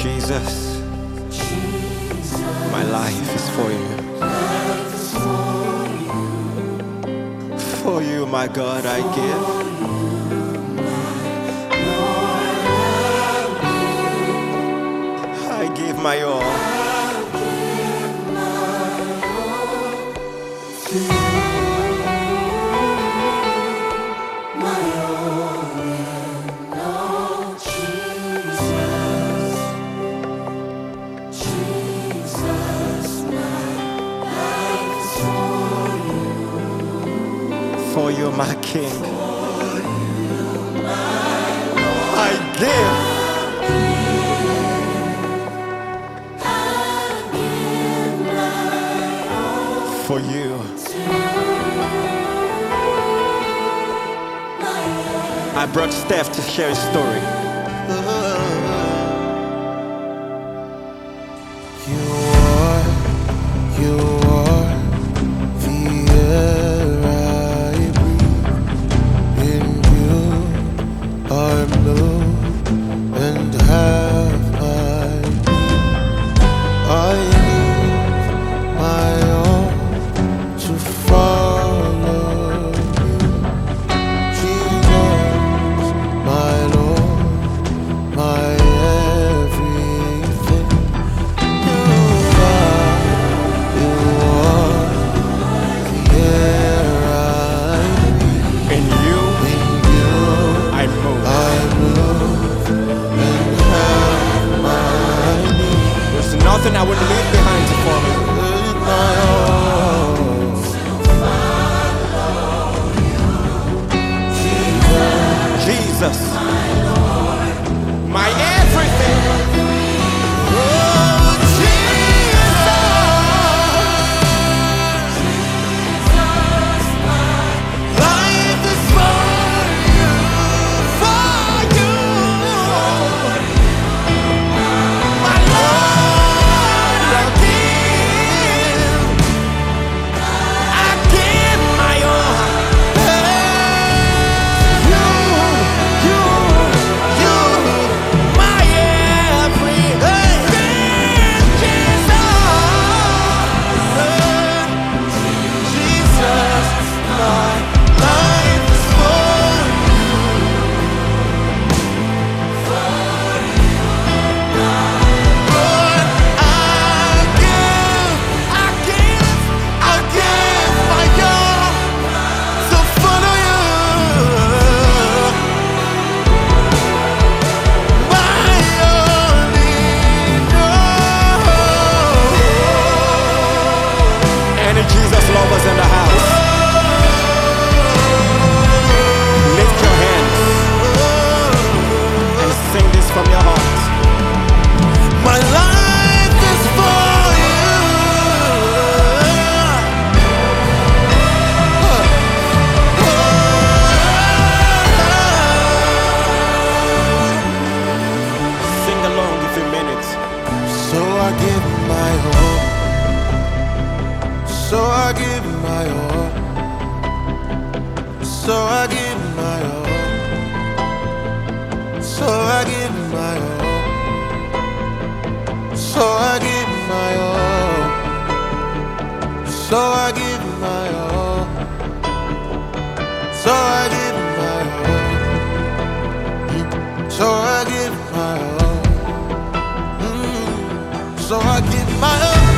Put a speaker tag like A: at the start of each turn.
A: Jesus, my life is for you. For you, my God, I give. I give my all. For you, my King, I give. For you, I brought Steph to share his story.
B: You are the air I breathe. In you I move and have my being. I leave my all to follow you. Jesus, my Lord, my everything. You are the air I breathe.
A: In you, I move.
B: And have my need.
A: There's nothing I would leave behind to follow.
B: With my all,
A: Jesus, my everything.
B: oh Jesus, life is for you, for you. My Lord, I give my all. You, my everything, Jesus, my life is for you. Lord, I give my all to follow you. My only
A: Any Jesus lovers in the house, lift your hands and sing this from your heart.
B: my life is for you.
A: Sing along if you mean it.
B: So I give my all. So I give my all. So I give my all. So I give my all. So I give my all. So I give my all. So I give my all. So I give my all. So I give my all.